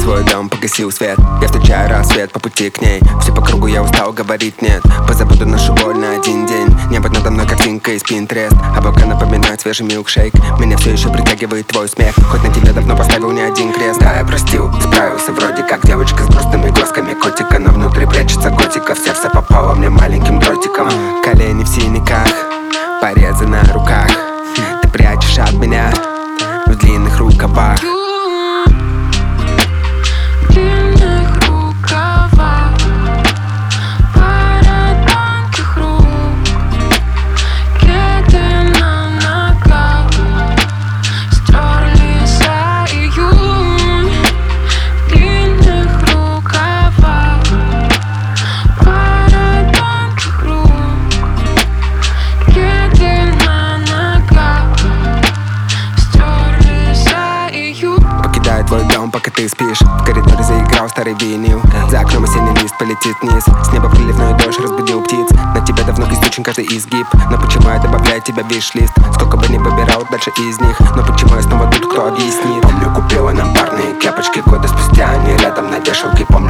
свой дом, погасил свет. Я встречаю рассвет по пути к ней. Все по кругу, я устал говорить нет. Позабуду нашу боль на один день. Небо надо мной картинка из Pinterest. А бока напоминает свежий милкшейк. Меня все еще притягивает твой смех. Хоть на тебе давно поставил не один крест. Да, я простил, справился вроде как девочка с грустными глазками котика. Но внутри прячется готика. В сердце попало мне маленьким дротиком. Колени в синяках, порезы на руках. Ты прячешь от меня в длинных рукавах. Твой дом, пока ты спишь. В коридоре заиграл старый винил. За окном осенний лист полетит вниз. С неба приливной дождь разбудил птиц. На тебя давно изучен каждый изгиб. Но почему я добавляю тебя в виш-лист? Сколько бы ни выбирал дальше из них. Но почему я снова тут, кто объяснит? Помню, купила нам парные кепочки. Годы спустя они рядом на вешалке.